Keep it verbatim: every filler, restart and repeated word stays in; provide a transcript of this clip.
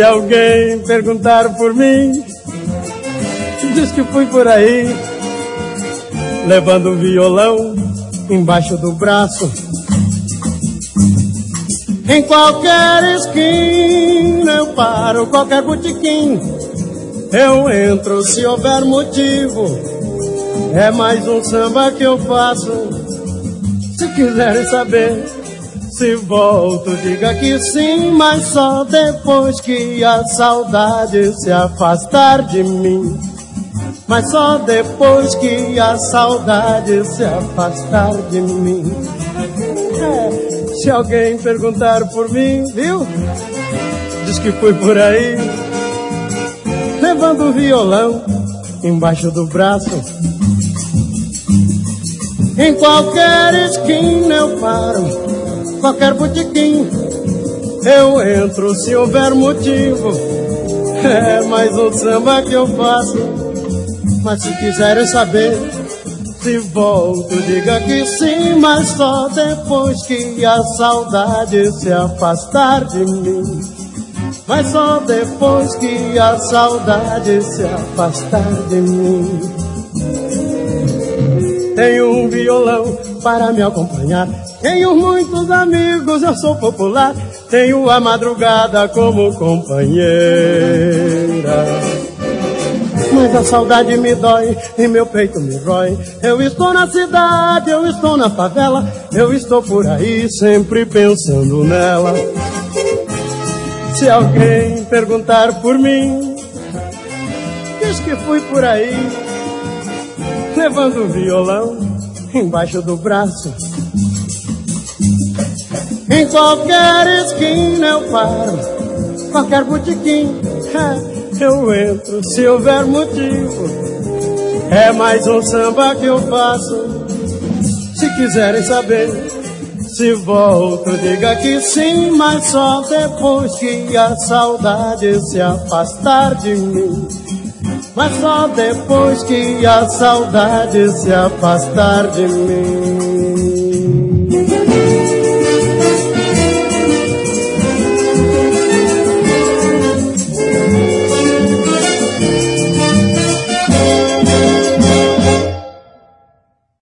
alguém perguntar por mim, diz que fui por aí, levando um violão embaixo do braço. Em qualquer esquina eu paro, qualquer botequim eu entro se houver motivo. É mais um samba que eu faço. Se quiserem saber se volto, diga que sim, mas só depois que a saudade se afastar de mim. Mas só depois que a saudade se afastar de mim. É, se alguém perguntar por mim, viu? Diz que fui por aí, levando o violão embaixo do braço. Em qualquer esquina eu paro, qualquer botequim eu entro se houver motivo. É mais um samba que eu faço. Mas se quiserem saber se volto, diga que sim, mas só depois que a saudade se afastar de mim. Mas só depois que a saudade se afastar de mim. Tenho um violão para me acompanhar, tenho muitos amigos, eu sou popular, tenho a madrugada como companheira. Mas a saudade me dói e meu peito me rói. Eu estou na cidade, eu estou na favela, eu estou por aí sempre pensando nela. Se alguém perguntar por mim, diz que fui por aí, levando o violão embaixo do braço. Em qualquer esquina eu paro, qualquer botequim eu entro se houver motivo. É mais um samba que eu faço. Se quiserem saber se volto, diga que sim, mas só depois que a saudade se afastar de mim. Mas só depois que a saudade se afastar de mim.